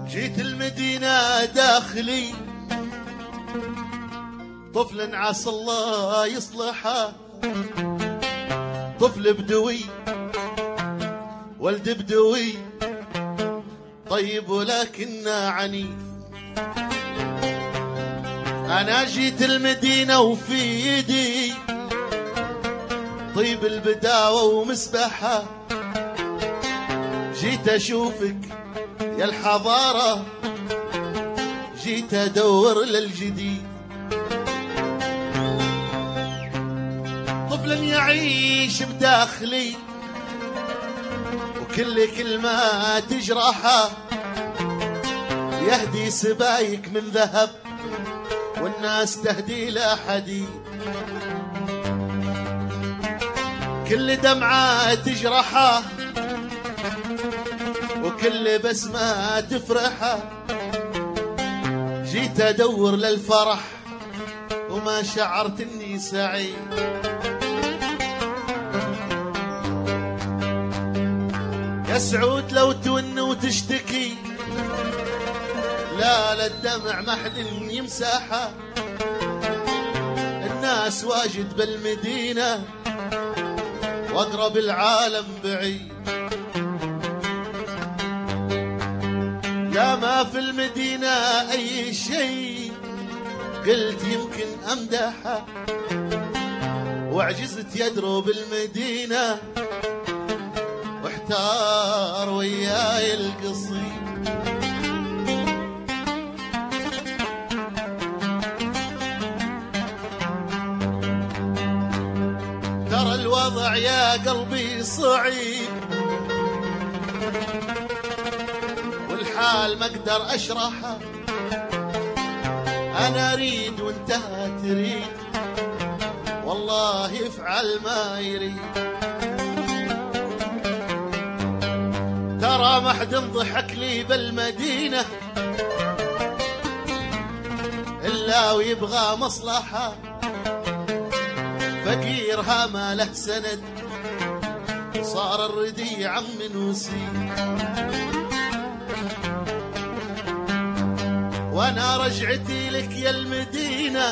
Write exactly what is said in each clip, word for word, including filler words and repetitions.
جيت المدينة داخلي طفل عسى الله يصلحه، طفل بدوي ولد بدوي طيب ولكنه عنيف. أنا جيت المدينة وفي يدي طيب البداوة ومسبحة، جيت أشوفك يا الحضارة، جيت أدور للجديد. طفل يعيش بداخلي وكل كلمة تجرحه، يهدي سبايك من ذهب والناس تهدي له حديد. كل دمعة تجرحه وكل بسمة تفرحه، جيت أدور للفرح وما شعرت إني سعيد. يا سعود لو تون وتشتكي لا لا الدمع ما حد يمسحه، الناس واجد بالمدينة واقرب العالم بعيد. لا ما في المدينة أي شيء قلت يمكن أمدحه، وعجزت يدرب المدينة واحتار وياي القصيد. ترى الوضع يا قلبي صعيب والحال ما اقدر اشرحه، انا اريد وانت تريد والله افعل ما يريد. ترى ما حد ضحك لي بالمدينة إلا ويبغى مصلحة، فقيرها ما له سند صار الردي عم وسيد. وانا رجعتي لك يا المدينة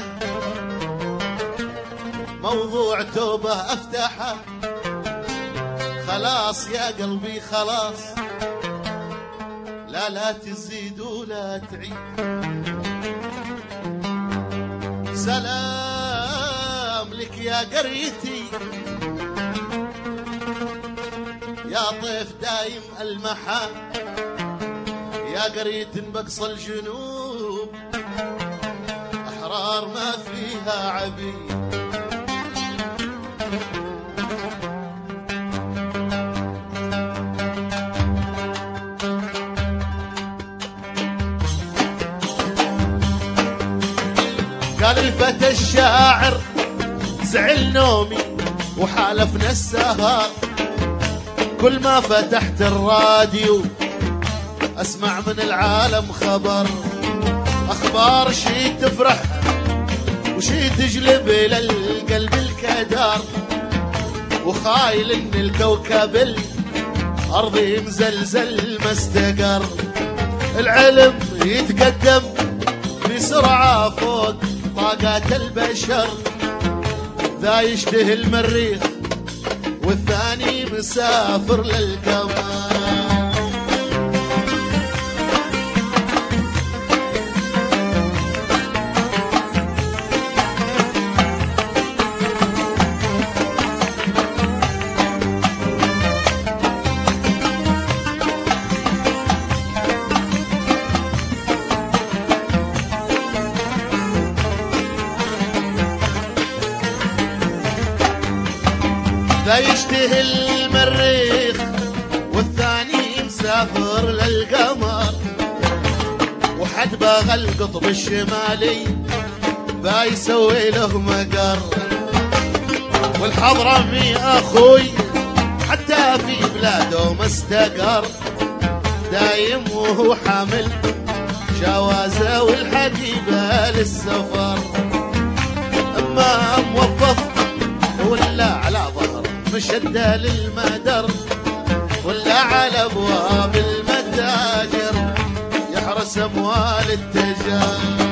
موضوع توبة افتحه، خلاص يا قلبي خلاص لا لا تزيد ولا تعيد. سلام لك يا قريتي يا طيف دايم المحا، يا قريت بقصى الجنوب أحرار ما فيها عبيد. قال الفتى الشاعر زعل نومي وحالفنا السهر، كل ما فتحت الراديو اسمع من العالم خبر، اخبار شي تفرح وشي تجلب للقلب الكدر، وخايل ان الكوكب الارضي مزلزل ما استقر. العلم يتقدم بسرعة فوق طاقات البشر، ذا يشتهي المريخ والثاني مسافر للقمر. ذا يشتهي المريخ والثاني مسافر للقمر، وحد باغى القطب الشمالي ذا يسوي له مقر. والحضرمي اخوي حتى في بلاده ما استقر، دايم وهو حامل جوازه والحبيبه للسفر. اما موظف ولا على ظهر مشدة للمدر ولا على ابواب المتاجر، يحرم راس اموال التجار.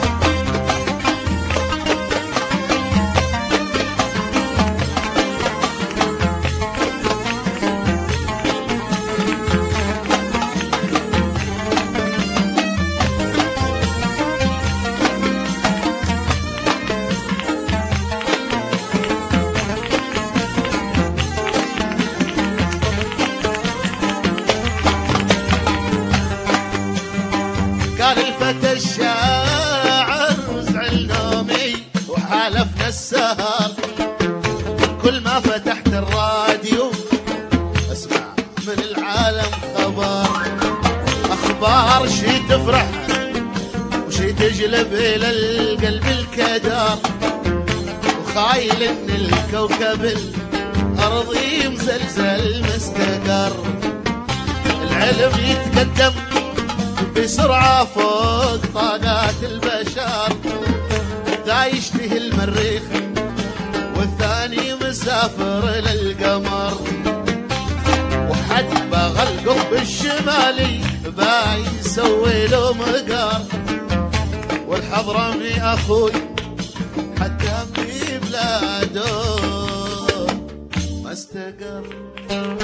قال الفتى الشاعر زعل نومي وحالفنا السهر، كل ما فتحت الراديو اسمع من العالم خبر، اخبار شي تفرح وشي تجلب الى القلب الكدر، وخايل ان الكوكب الارضي مزلزل مستقر. العلم يتقدم بسرعة فوق طاقات البشر، ذا يشتهي المريخ والثاني مسافر للقمر، وحد بغى القطب الشمالي باي يسوي له مقر، والحضرمي اخوي حتى في بلاده ما استقر.